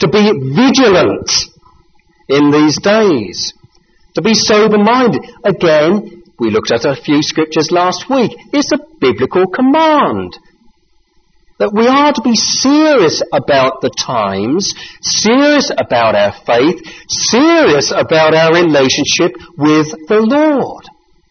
to be vigilant in these days, to be sober-minded. Again, we looked at a few scriptures last week. It's a biblical command that we are to be serious about the times, serious about our faith, serious about our relationship with the Lord.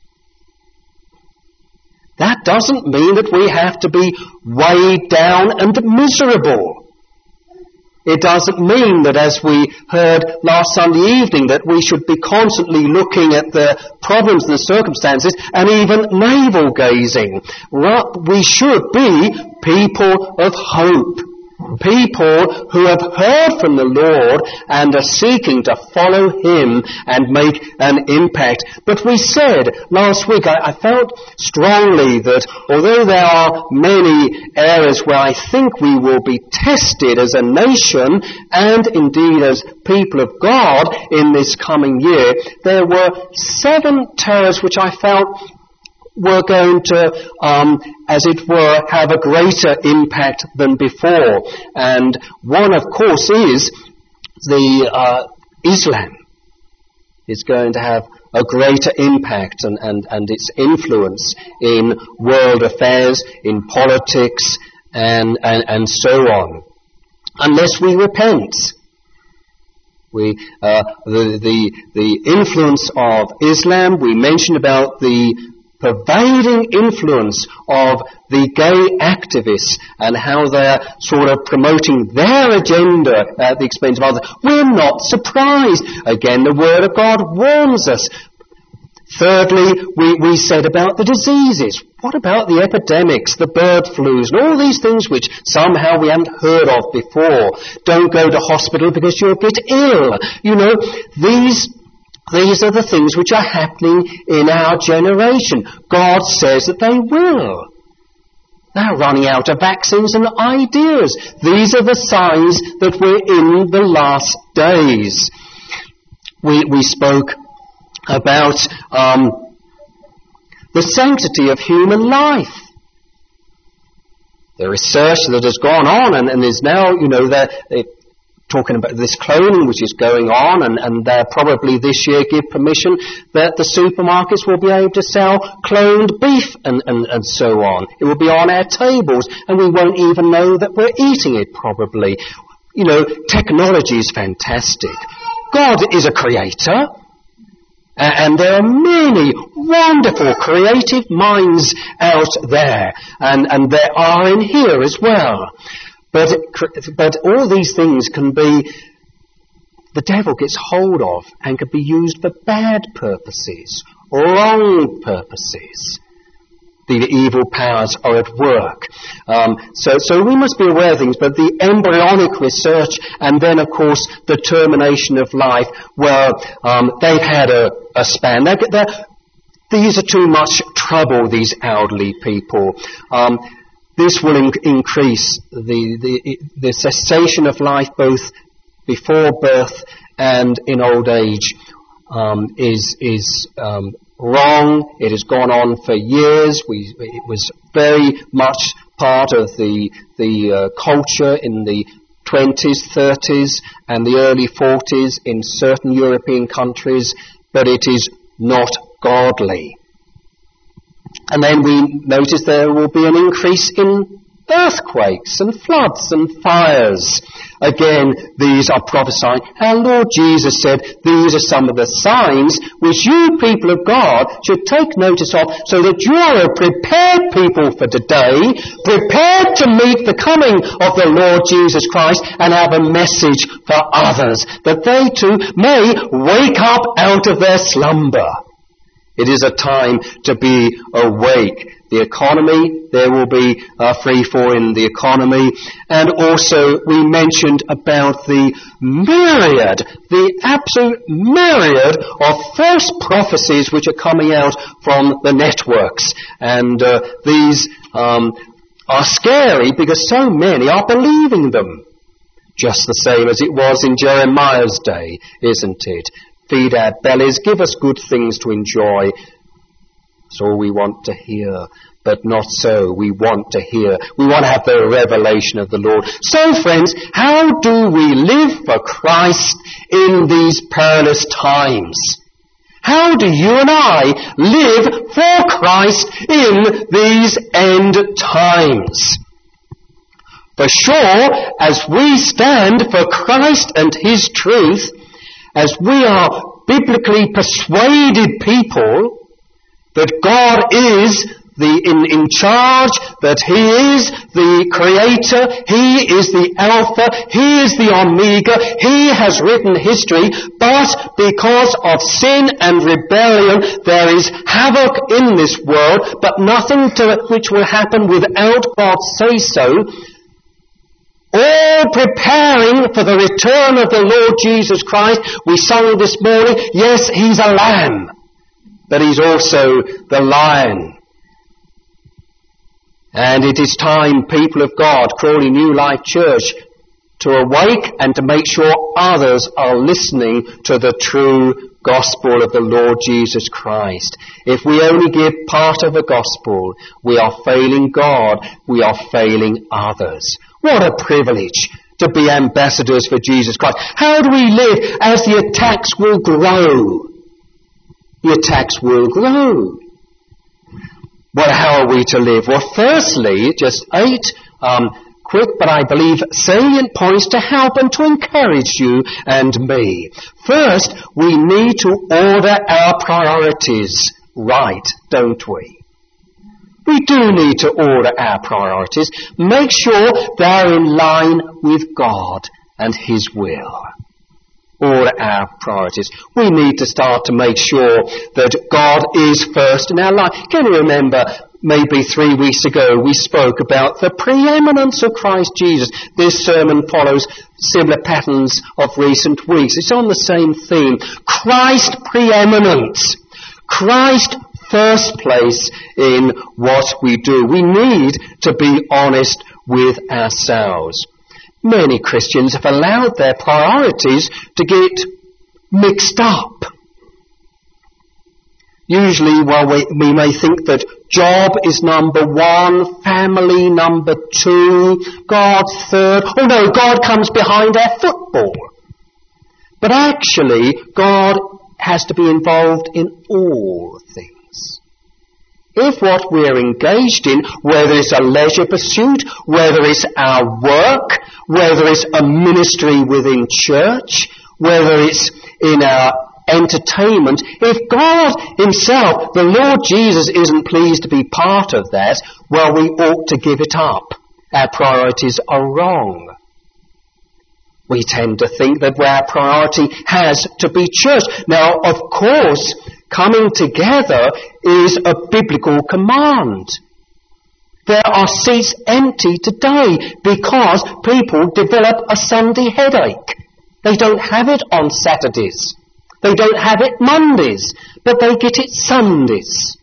That doesn't mean that we have to be weighed down and miserable. It doesn't mean that, as we heard last Sunday evening, that we should be constantly looking at the problems and the circumstances and even navel-gazing. We should be people of hope. People who have heard from the Lord and are seeking to follow Him and make an impact. But we said last week, I felt strongly that although there are many areas where I think we will be tested as a nation and indeed as people of God in this coming year, there were 7 terrors which I felt were going to, as it were, have a greater impact than before. And one, of course, is the Islam is going to have a greater impact and its influence in world affairs, in politics, and so on. Unless we repent. The influence of Islam, we mentioned about the pervading influence of the gay activists and how they're sort of promoting their agenda at the expense of others. We're not surprised. Again, the Word of God warns us. Thirdly, we said about the diseases. What about the epidemics, the bird flus, and all these things which somehow we haven't heard of before? Don't go to hospital because you'll get ill. You know, these are the things which are happening in our generation. God says that they will. They're running out of vaccines and ideas. These are the signs that we're in the last days. We spoke about the sanctity of human life. The research that has gone on and is now, they're talking about this cloning which is going on, and they'll probably this year give permission that the supermarkets will be able to sell cloned beef and so on. It will be on our tables and we won't even know that we're eating it probably. Technology is fantastic. God is a creator. And there are many wonderful creative minds out there, and there are in here as well. But all these things can be, the devil gets hold of and can be used for bad purposes, wrong purposes. The evil powers are at work. So we must be aware of things, but the embryonic research and then, of course, the termination of life, well, they've had a span. These are too much trouble, these elderly people. This will increase the cessation of life both before birth and in old age is wrong. It has gone on for years. It was very much part of the culture in the 20s, 30s and the early 40s in certain European countries, but it is not godly. And then we notice there will be an increase in earthquakes and floods and fires. Again, these are prophesying. Our Lord Jesus said these are some of the signs which you people of God should take notice of, so that you are a prepared people for today, prepared to meet the coming of the Lord Jesus Christ and have a message for others, that they too may wake up out of their slumber. It is a time to be awake. The economy, there will be free fall in the economy. And also we mentioned about the absolute myriad of false prophecies which are coming out from the networks. And these are scary because so many are believing them. Just the same as it was in Jeremiah's day, isn't it? Feed our bellies, give us good things to enjoy. That's all we want to hear. But not so. We want to hear. We want to have the revelation of the Lord. So, friends, how do we live for Christ in these perilous times? How do you and I live for Christ in these end times? For sure, as we stand for Christ and His truth, as we are biblically persuaded people that God is in charge, that He is the Creator, He is the Alpha, He is the Omega, He has written history, but because of sin and rebellion there is havoc in this world, but nothing which will happen without God's say-so, all preparing for the return of the Lord Jesus Christ. We sang this morning, yes, He's a lamb, but He's also the lion. And it is time, people of God, Crawley New Life Church, to awake and to make sure others are listening to the true gospel of the Lord Jesus Christ. If we only give part of the gospel, we are failing God, we are failing others. What a privilege to be ambassadors for Jesus Christ. How do we live as the attacks will grow? The attacks will grow. Well, how are we to live? Well, firstly, just 8 quick, but I believe salient points to help and to encourage you and me. First, we need to order our priorities right, don't we? We do need to order our priorities. Make sure they're in line with God and His will. Order our priorities. We need to start to make sure that God is first in our life. Can you remember, maybe 3 weeks ago, we spoke about the preeminence of Christ Jesus. This sermon follows similar patterns of recent weeks. It's on the same theme. Christ preeminence. Christ first place in what we do. We need to be honest with ourselves. Many Christians have allowed their priorities to get mixed up. Usually, we may think that job is number 1, family number 2, God third. Oh no, God comes behind our football. But actually, God has to be involved in all things. If what we're engaged in, whether it's a leisure pursuit, whether it's our work, whether it's a ministry within church, whether it's in our entertainment, if God Himself, the Lord Jesus, isn't pleased to be part of that, well, we ought to give it up. Our priorities are wrong. We tend to think that our priority has to be church. Now, of course, coming together is a biblical command. There are seats empty today because people develop a Sunday headache. They don't have it on Saturdays. They don't have it Mondays, but they get it Sundays.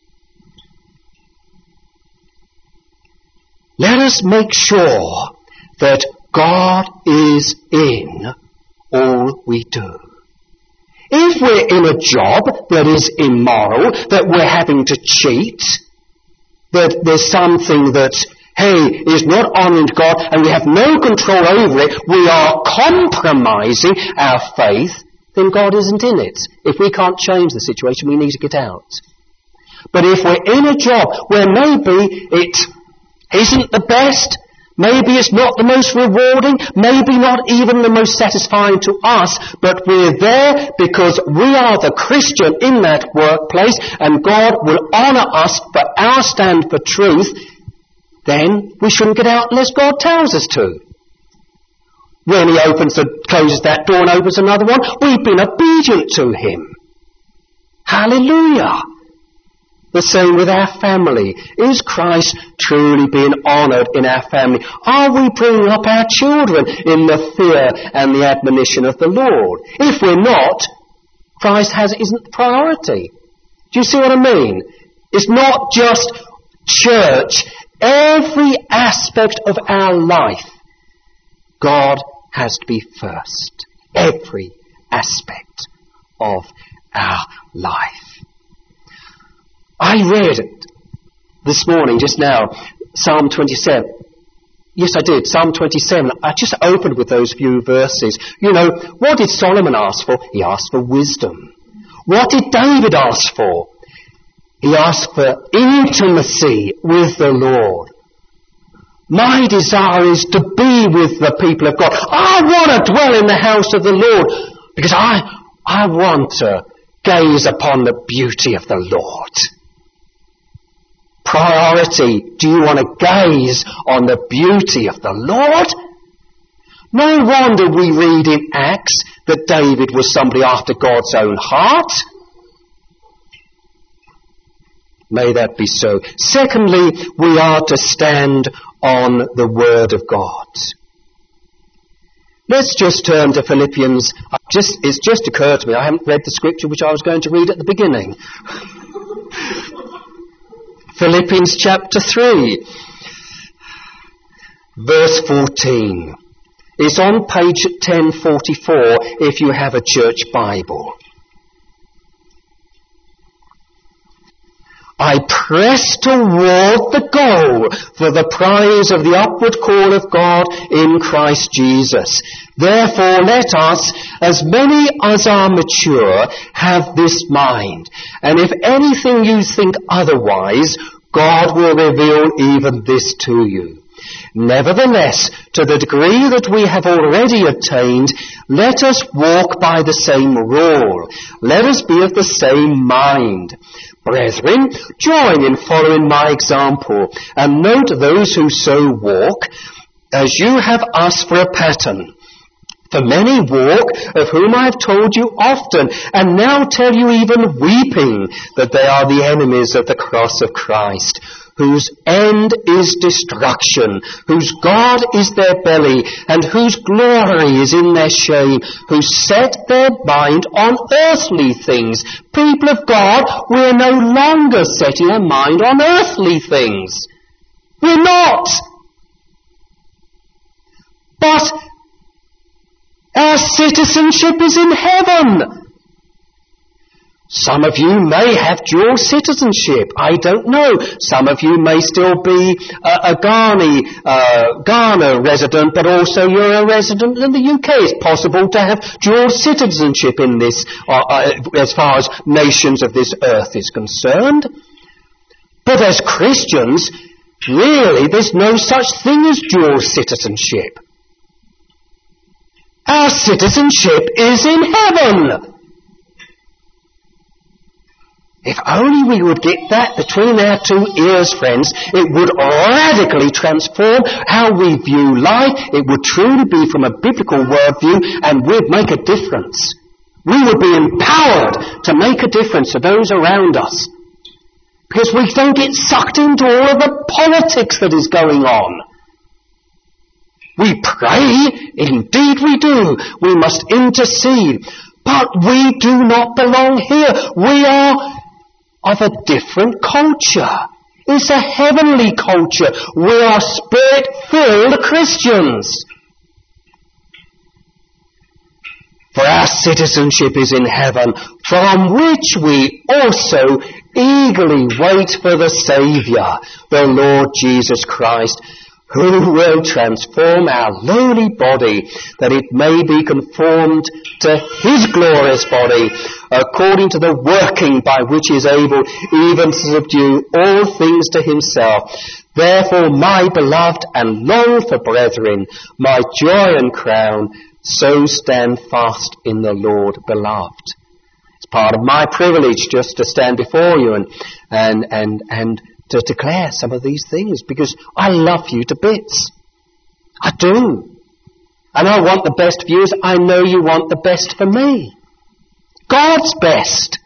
Let us make sure that God is in all we do. If we're in a job that is immoral, that we're having to cheat, that there's something that, is not honouring God and we have no control over it, we are compromising our faith, then God isn't in it. If we can't change the situation, we need to get out. But if we're in a job where maybe it isn't the best, maybe it's not the most rewarding, maybe not even the most satisfying to us, but we're there because we are the Christian in that workplace and God will honour us for our stand for truth, then we shouldn't get out unless God tells us to. When He closes that door and opens another one, we've been obedient to Him. Hallelujah! The same with our family. Is Christ truly being honoured in our family? Are we bringing up our children in the fear and the admonition of the Lord? If we're not, Christ isn't the priority. Do you see what I mean? It's not just church. Every aspect of our life, God has to be first. Every aspect of our life. I read this morning, just now, Psalm 27. Yes, I did. Psalm 27. I just opened with those few verses. You know, what did Solomon ask for? He asked for wisdom. What did David ask for? He asked for intimacy with the Lord. My desire is to be with the people of God. I want to dwell in the house of the Lord because I want to gaze upon the beauty of the Lord. Priority, do you want to gaze on the beauty of the Lord? No wonder we read in Acts that David was somebody after God's own heart. May that be so. Secondly, we are to stand on the Word of God. Let's just turn to Philippians. It's just occurred to me, I haven't read the scripture which I was going to read at the beginning. Philippians chapter 3, verse 14. It's on page 1044 if you have a church Bible. I press toward the goal for the prize of the upward call of God in Christ Jesus. Therefore let us, as many as are mature, have this mind. And if anything you think otherwise, God will reveal even this to you. Nevertheless, to the degree that we have already attained, let us walk by the same rule. Let us be of the same mind. Brethren, join in following my example, and note those who so walk, as you have us for a pattern. For many walk, of whom I have told you often, and now tell you even weeping, that they are the enemies of the cross of Christ, whose end is destruction, whose God is their belly, and whose glory is in their shame, who set their mind on earthly things. People of God, we're no longer setting our mind on earthly things. We're not. But our citizenship is in heaven. Some of you may have dual citizenship. I don't know. Some of you may still be a Ghana resident, but also you're a resident in the UK. It's possible to have dual citizenship in this, as far as nations of this earth is concerned. But as Christians, really, there's no such thing as dual citizenship. Our citizenship is in heaven. If only we would get that between our two ears, friends, it would radically transform how we view life. It would truly be from a biblical worldview, and we'd make a difference. We would be empowered to make a difference to those around us. Because we don't get sucked into all of the politics that is going on. We pray, indeed we do. We must intercede. But we do not belong here. We are of a different culture. It's a heavenly culture. We are Spirit-filled Christians. For our citizenship is in heaven, from which we also eagerly wait for the Saviour, the Lord Jesus Christ, who will transform our lowly body, that it may be conformed to his glorious body, according to the working by which he is able even to subdue all things to himself. Therefore, my beloved and longed for brethren, my joy and crown, so stand fast in the Lord, beloved. It's part of my privilege just to stand before you and to declare some of these things, because I love you to bits. I do. And I want the best for you, as I know you want the best for me. God's best.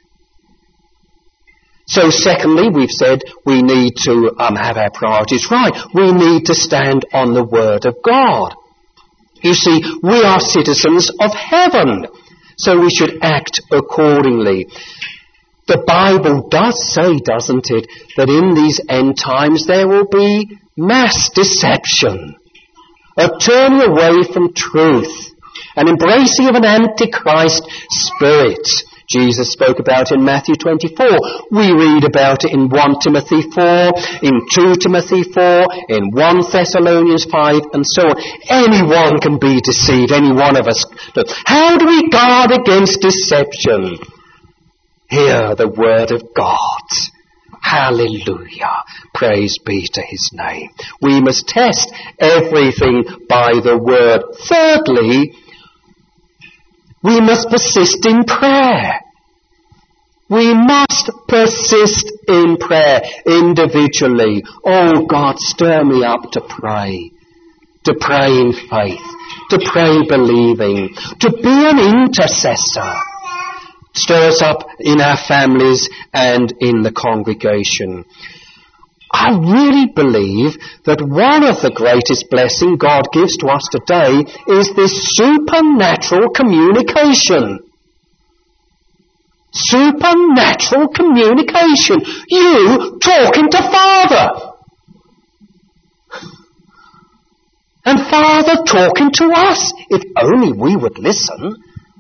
So secondly, we've said we need to have our priorities right. We need to stand on the Word of God. You see, we are citizens of heaven, so we should act accordingly. The Bible does say, doesn't it, that in these end times there will be mass deception, a turning away from truth, an embracing of an antichrist spirit. Jesus spoke about in Matthew 24. We read about it in 1 Timothy 4, in 2 Timothy 4, in 1 Thessalonians 5, and so on. Anyone can be deceived, any one of us. How do we guard against deception? Hear the word of God. Hallelujah. Praise be to his name. We must test everything by the word. Thirdly, we must persist in prayer. We must persist in prayer individually. Oh God, stir me up to pray in faith, to pray believing, to be an intercessor. Stir us up in our families and in the congregation. I really believe that one of the greatest blessings God gives to us today is this supernatural communication. Supernatural communication. You talking to Father. And Father talking to us. If only we would listen.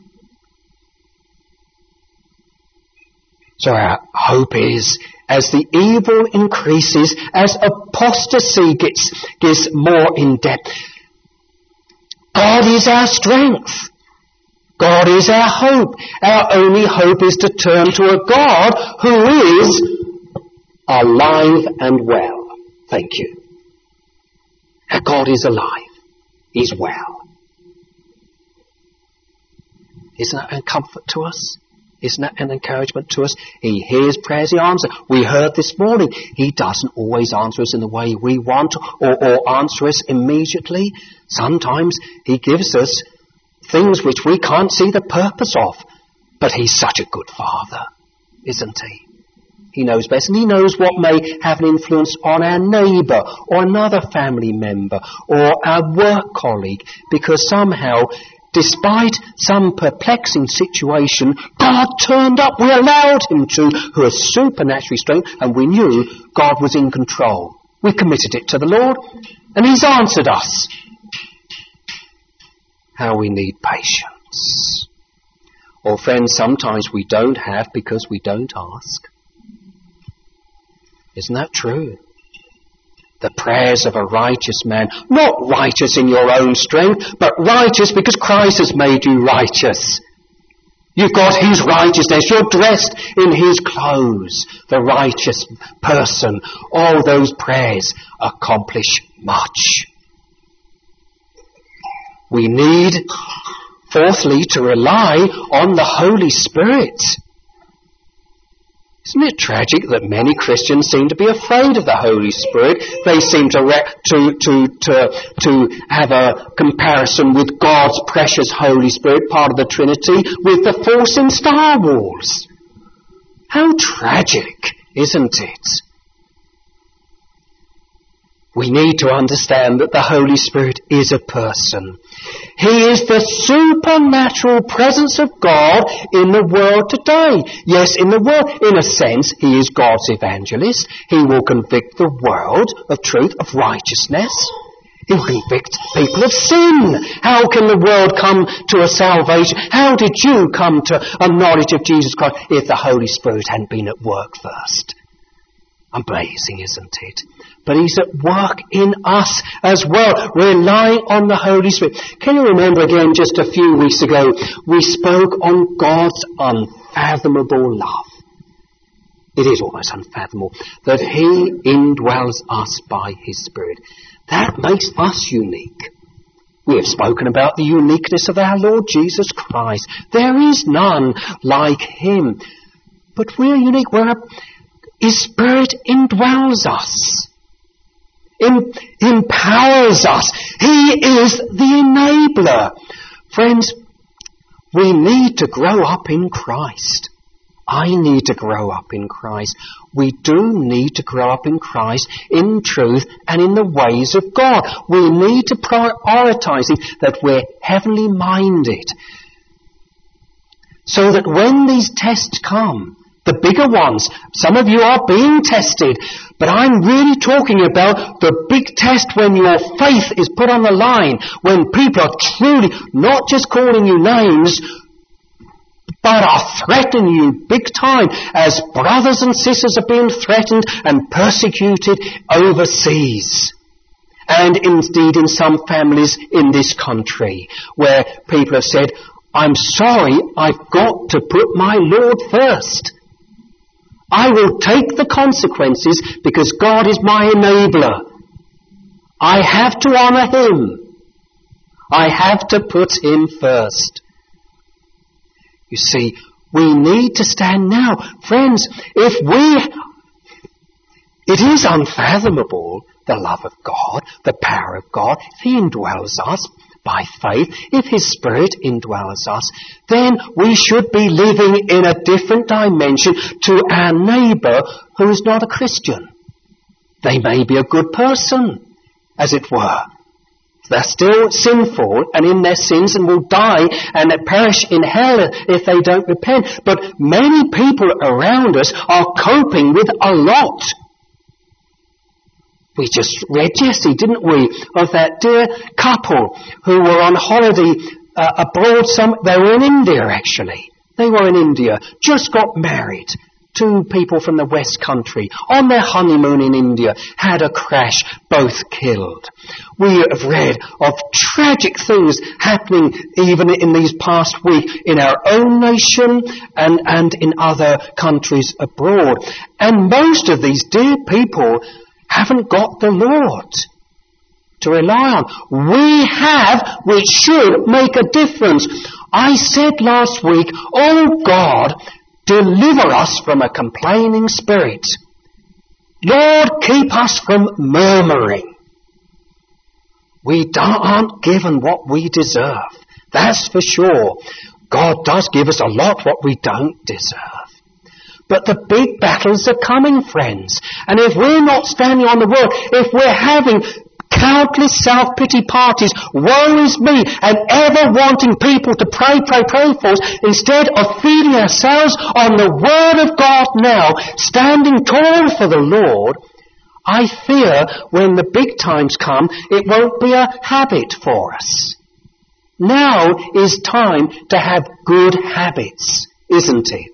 So our hope is, as the evil increases, as apostasy gets more in depth, God is our strength. God is our hope. Our only hope is to turn to a God who is alive and well. Thank you. Our God is alive. He's well. Isn't that a comfort to us? Isn't that an encouragement to us? He hears prayers, he answers. We heard this morning, he doesn't always answer us in the way we want or answer us immediately. Sometimes he gives us things which we can't see the purpose of. But he's such a good Father, isn't he? He knows best, and he knows what may have an influence on our neighbour or another family member or our work colleague, because somehow, despite some perplexing situation, God turned up. We allowed him to, who has supernaturally strength, and we knew God was in control. We committed it to the Lord, and he's answered us. How we need patience. Or friends, sometimes we don't have because we don't ask. Isn't that true? The prayers of a righteous man, not righteous in your own strength, but righteous because Christ has made you righteous. You've got his righteousness. You're dressed in his clothes. The righteous person. All those prayers accomplish much. We need, fourthly, to rely on the Holy Spirit. Isn't it tragic that many Christians seem to be afraid of the Holy Spirit? They seem to have a comparison with God's precious Holy Spirit, part of the Trinity, with the Force in Star Wars. How tragic, isn't it? We need to understand that the Holy Spirit is a person. He is the supernatural presence of God in the world today. Yes, in the world, in a sense, he is God's evangelist. He will convict the world of truth, of righteousness. He will convict people of sin. How can the world come to a salvation? How did you come to a knowledge of Jesus Christ if the Holy Spirit hadn't been at work first? Amazing, isn't it? But he's at work in us as well, relying on the Holy Spirit. Can you remember again, just a few weeks ago, we spoke on God's unfathomable love. It is almost unfathomable that he indwells us by his Spirit. That makes us unique. We have spoken about the uniqueness of our Lord Jesus Christ. There is none like him. But we're unique. His Spirit indwells us. Empowers us. He is the enabler. Friends, we need to grow up in Christ. I need to grow up in Christ. We do need to grow up in Christ in truth and in the ways of God. We need to prioritize that we're heavenly minded. So that when these tests come, the bigger ones, some of you are being tested, but I'm really talking about the big test when your faith is put on the line, when people are truly not just calling you names, but are threatening you big time as brothers and sisters are being threatened and persecuted overseas. And indeed in some families in this country where people have said, I'm sorry, I've got to put my Lord first. I will take the consequences because God is my enabler. I have to honour Him. I have to put Him first. You see, we need to stand now. Friends, it is unfathomable, the love of God, the power of God. If He indwells us by faith, if His Spirit indwells us, then we should be living in a different dimension to our neighbour who is not a Christian. They may be a good person, as it were. They're still sinful and in their sins and will die and perish in hell if they don't repent. But many people around us are coping with a lot. We just read, Jesse, didn't we, of that dear couple who were on holiday abroad. They were in India, actually. They were in India, just got married. Two people from the West Country on their honeymoon in India had a crash, both killed. We have read of tragic things happening even in these past week in our own nation and in other countries abroad. And most of these dear people haven't got the Lord to rely on. We have, which should make a difference. I said last week, oh God, deliver us from a complaining spirit. Lord, keep us from murmuring. We aren't given what we deserve. That's for sure. God does give us a lot what we don't deserve. But the big battles are coming, friends. And if we're not standing on the word, if we're having countless self-pity parties, woe is me, and ever wanting people to pray for us, instead of feeding ourselves on the Word of God now, standing tall for the Lord, I fear when the big times come, it won't be a habit for us. Now is time to have good habits, isn't it?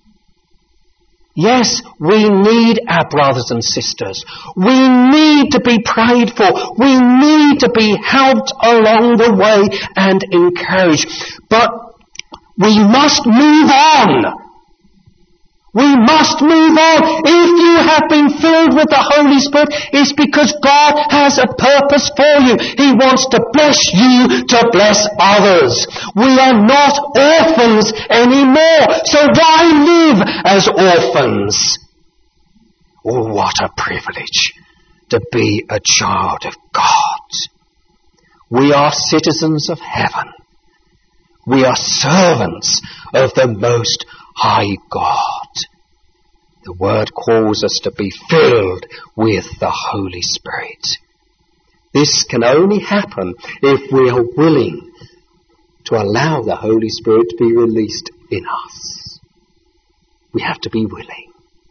Yes, we need our brothers and sisters. We need to be prayed for. We need to be helped along the way and encouraged. But we must move on. We must move on. If you have been filled with the Holy Spirit, it's because God has a purpose for you. He wants to bless you to bless others. We are not orphans anymore. So why live as orphans? Oh, what a privilege to be a child of God. We are citizens of heaven. We are servants of the Most High God. The Word calls us to be filled with the Holy Spirit. This can only happen if we are willing to allow the Holy Spirit to be released in us. We have to be willing.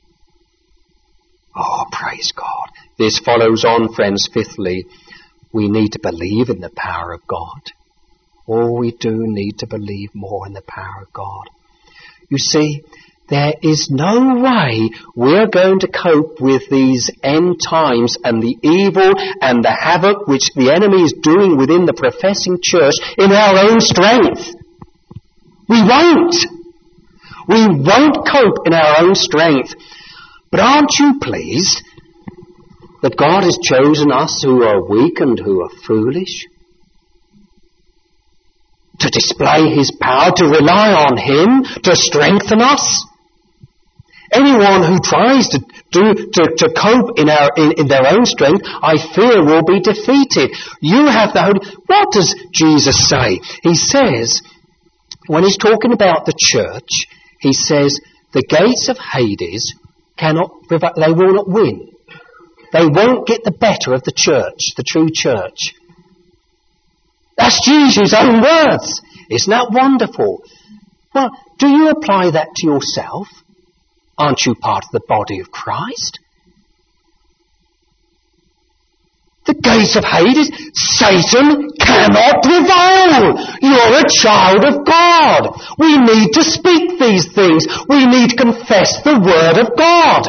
Oh, praise God. This follows on, friends. Fifthly, we need to believe in the power of God. Oh, we do need to believe more in the power of God. You see, there is no way we're going to cope with these end times and the evil and the havoc which the enemy is doing within the professing church in our own strength. We won't. We won't cope in our own strength. But aren't you pleased that God has chosen us who are weak and who are foolish to display His power, to rely on Him, to strengthen us? Anyone who tries to cope in their own strength, I fear, will be defeated. You have the Holy... What does Jesus say? He says, when He's talking about the church, He says, the gates of Hades they will not win. They won't get the better of the church, the true church. That's Jesus' own words. Isn't that wonderful? Well, do you apply that to yourself? Aren't you part of the body of Christ? The gates of Hades, Satan cannot prevail. You're a child of God. God. We need to speak these things. We need to confess the Word of God.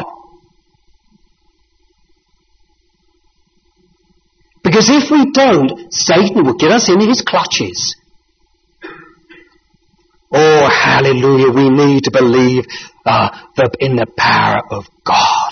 Because if we don't, Satan will get us in his clutches. Oh, hallelujah, we need to believe in the power of God.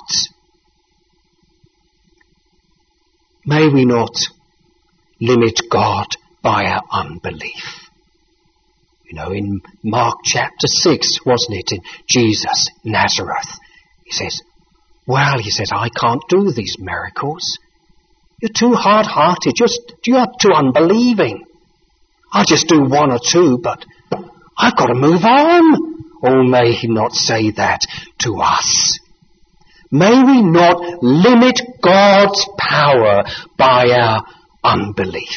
May we not limit God by our unbelief. You know, in Mark chapter 6, wasn't it, in Jesus, Nazareth, he says, I can't do these miracles. You're too hard-hearted, you're too unbelieving. I'll just do one or two, but I've got to move on. Oh, may he not say that to us. May we not limit God's power by our unbelief.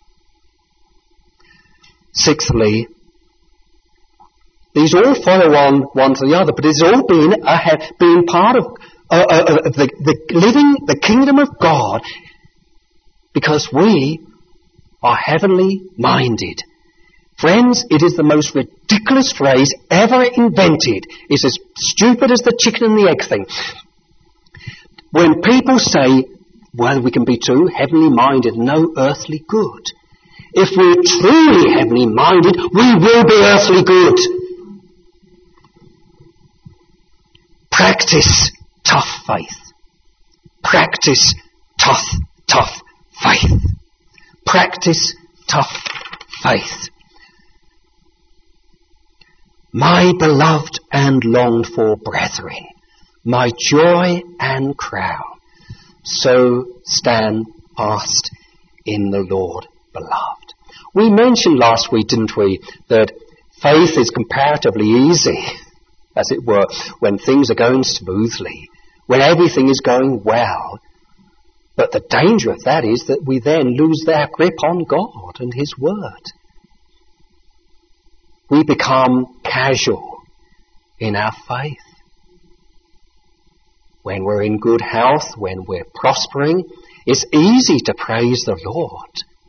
Sixthly, these all follow on one to the other, but it's all been part of living the kingdom of God, because we are heavenly minded. Friends, it is the most ridiculous phrase ever invented. It's as stupid as the chicken and the egg thing. When people say, well, we can be too heavenly minded, no earthly good. If we're truly heavenly minded, we will be earthly good. Practice tough faith. Practice tough faith. Practice tough faith. My beloved and longed for brethren, my joy and crown, so stand fast in the Lord, beloved. We mentioned last week, didn't we, that faith is comparatively easy, as it were, when things are going smoothly, when everything is going well. But the danger of that is that we then lose our grip on God and His Word. We become casual in our faith. When we're in good health, when we're prospering, it's easy to praise the Lord.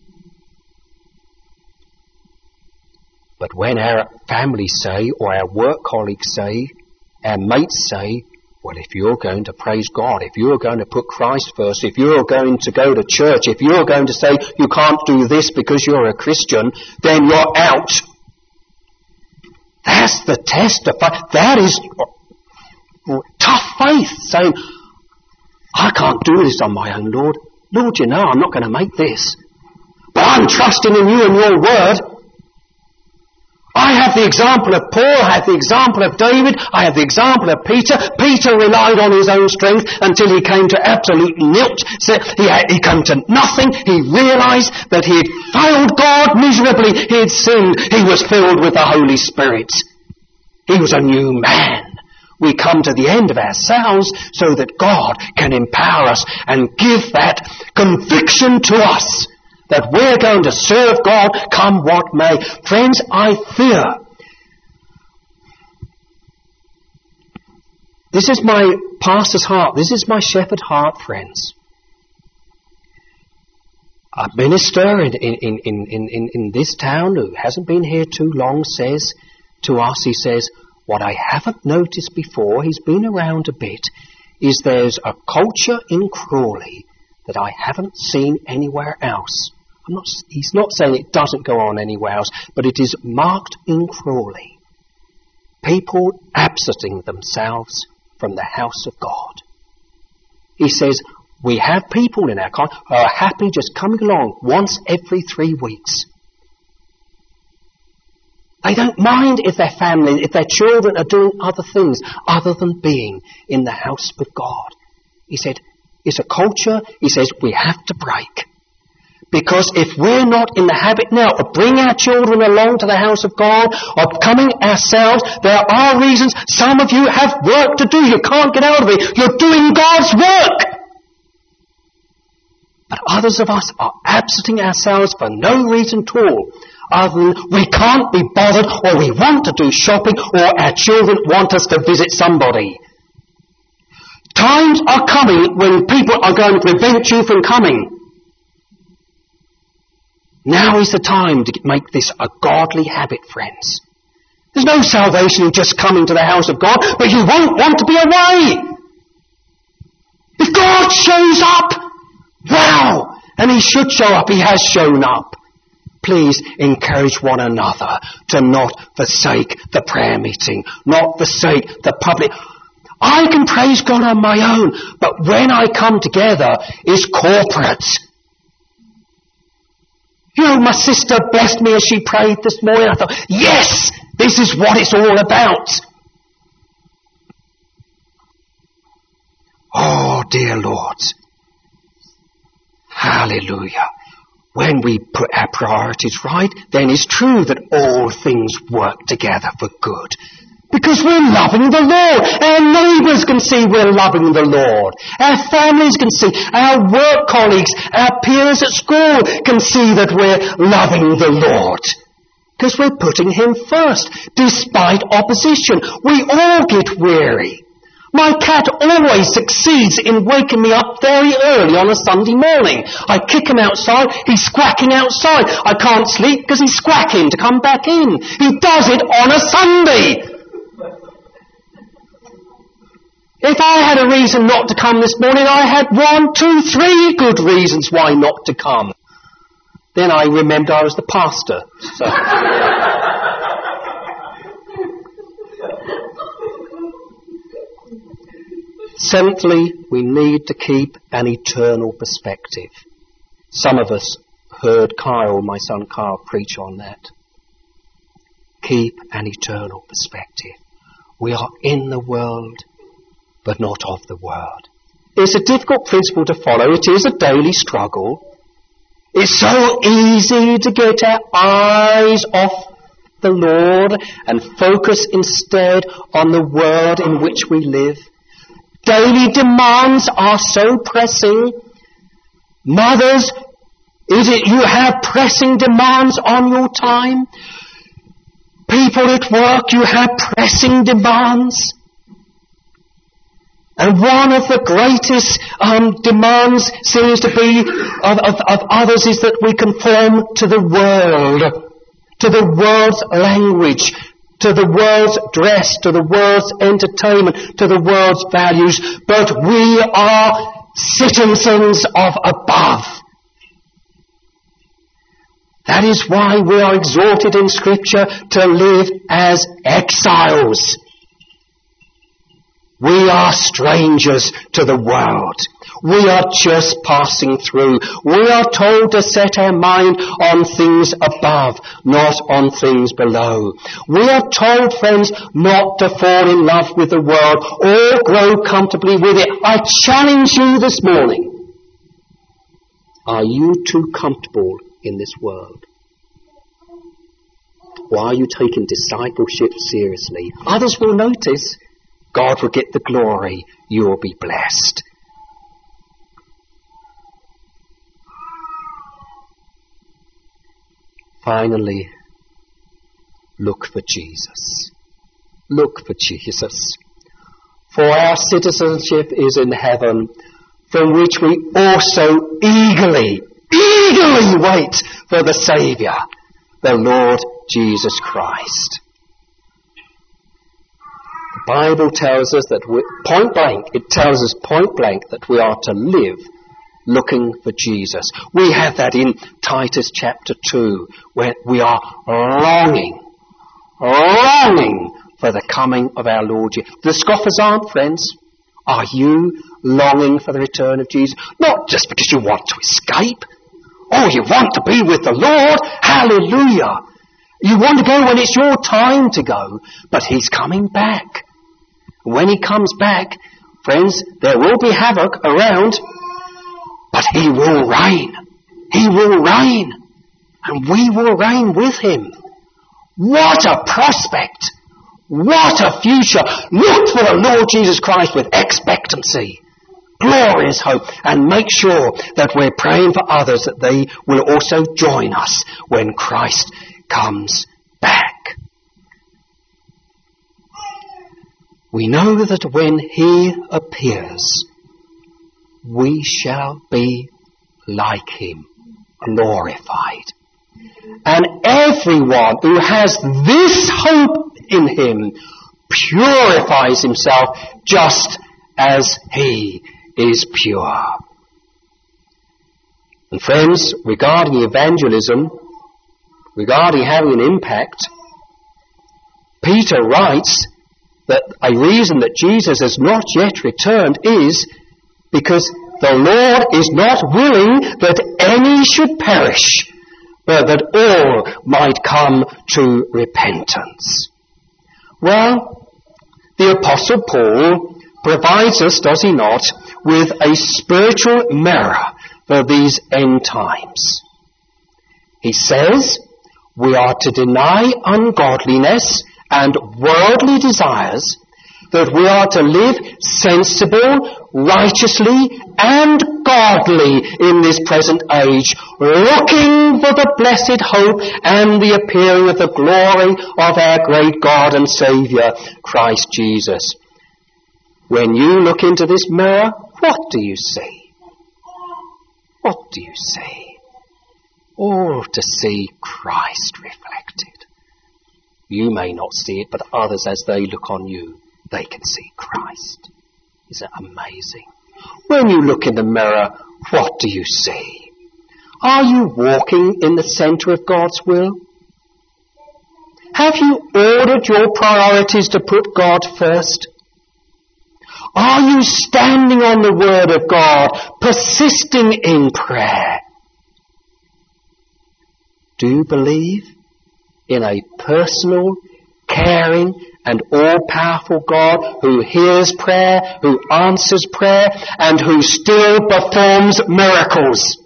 But when our families say, or our work colleagues say, our mates say, well, if you're going to praise God, if you're going to put Christ first, if you're going to go to church, if you're going to say you can't do this because you're a Christian, then you're out. That's the test of faith. That is tough faith, saying, I can't do this on my own, Lord. Lord, you know I'm not going to make this. But I'm trusting in you and your word. I have the example of Paul, I have the example of David, I have the example of Peter. Peter relied on his own strength until he came to absolute nilch. So he came to nothing. He realized that he had failed God miserably. He had sinned. He was filled with the Holy Spirit. He was a new man. We come to the end of ourselves so that God can empower us and give that conviction to us that we're going to serve God come what may. Friends, I fear. This is my pastor's heart. This is my shepherd heart, friends. A minister in this town who hasn't been here too long says to us, he says, what I haven't noticed before, he's been around a bit, is there's a culture in Crawley that I haven't seen anywhere else. He's not saying it doesn't go on anywhere else, but it is marked in Crawley. People absenting themselves from the house of God. He says, we have people in our country who are happy just coming along once every 3 weeks. They don't mind if their family, if their children are doing other things other than being in the house of God. He said, it's a culture, he says, we have to break. Because if we're not in the habit now of bringing our children along to the house of God, of coming ourselves, there are reasons. Some of you have work to do. You can't get out of it. You're doing God's work. But others of us are absenting ourselves for no reason at all, other than we can't be bothered, or we want to do shopping, or our children want us to visit somebody. Times are coming when people are going to prevent you from coming. Now is the time to make this a godly habit, friends. There's no salvation in just coming to the house of God, but you won't want to be away. If God shows up, wow! And he should show up. He has shown up. Please encourage one another to not forsake the prayer meeting, not forsake the public. I can praise God on my own, but when I come together, it's corporate. You know, my sister blessed me as she prayed this morning. I thought, yes, this is what it's all about. Oh, dear Lord. Hallelujah. When we put our priorities right, then it's true that all things work together for good. Because we're loving the Lord. Our neighbours can see we're loving the Lord. Our families can see. Our work colleagues, our peers at school can see that we're loving the Lord. Because we're putting him first, despite opposition. We all get weary. My cat always succeeds in waking me up very early on a Sunday morning. I kick him outside, he's squawking outside. I can't sleep because he's squawking to come back in. He does it on a Sunday. If I had a reason not to come this morning, I had 1, 2, 3 good reasons why not to come. Then I remembered I was the pastor. So. Seventhly, we need to keep an eternal perspective. Some of us heard Kyle, my son Kyle, preach on that. Keep an eternal perspective. We are in the world, but not of the world. It's a difficult principle to follow. It is a daily struggle. It's so easy to get our eyes off the Lord and focus instead on the world in which we live. Daily demands are so pressing. Mothers, is it you have pressing demands on your time? People at work, you have pressing demands. And one of the greatest demands seems to be of others is that we conform to the world, to the world's language, to the world's dress, to the world's entertainment, to the world's values. But we are citizens of above. That is why we are exhorted in Scripture to live as exiles. We are strangers to the world. We are just passing through. We are told to set our mind on things above, not on things below. We are told, friends, not to fall in love with the world or grow comfortably with it. I challenge you this morning. Are you too comfortable in this world? Or are you taking discipleship seriously? Others will notice. God will get the glory. You will be blessed. Finally, look for Jesus. Look for Jesus. For our citizenship is in heaven, from which we also eagerly wait for the Saviour, the Lord Jesus Christ. The Bible tells us that it tells us point blank that we are to live looking for Jesus. We have that in Titus chapter 2, where we are longing for the coming of our Lord Jesus. The scoffers aren't, friends. Are you longing for the return of Jesus? Not just because you want to escape. Oh, you want to be with the Lord. Hallelujah. You want to go when it's your time to go, but He's coming back. When He comes back, friends, there will be havoc around, but He will reign. He will reign. And we will reign with Him. What a prospect! What a future! Look for the Lord Jesus Christ with expectancy. Glorious hope. And make sure that we're praying for others that they will also join us when Christ comes back. We know that when He appears, we shall be like Him, glorified. And everyone who has this hope in him purifies himself just as he is pure. And friends, regarding evangelism, regarding having an impact, Peter writes that a reason that Jesus has not yet returned is because the Lord is not willing that any should perish, but that all might come to repentance. Well, the Apostle Paul provides us, does he not, with a spiritual mirror for these end times. He says we are to deny ungodliness and worldly desires, that we are to live sensible, righteously, and godly in this present age, looking for the blessed hope and the appearing of the glory of our great God and Saviour, Christ Jesus. When you look into this mirror, what do you see? What do you see? Oh, to see Christ reflected. You may not see it, but others, as they look on you, they can see Christ. Isn't it amazing? When you look in the mirror, what do you see? Are you walking in the centre of God's will? Have you ordered your priorities to put God first? Are you standing on the Word of God, persisting in prayer? Do you believe in a personal, caring, and all-powerful God who hears prayer, who answers prayer, and who still performs miracles?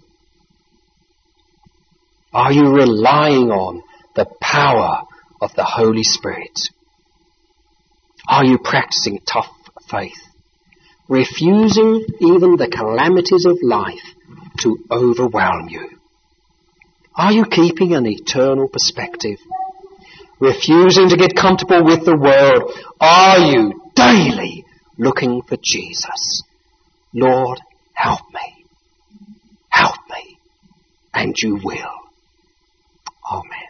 Are you relying on the power of the Holy Spirit? Are you practicing tough faith, refusing even the calamities of life to overwhelm you? Are you keeping an eternal perspective, refusing to get comfortable with the world? Are you daily looking for Jesus? Lord, help me, and you will. Amen.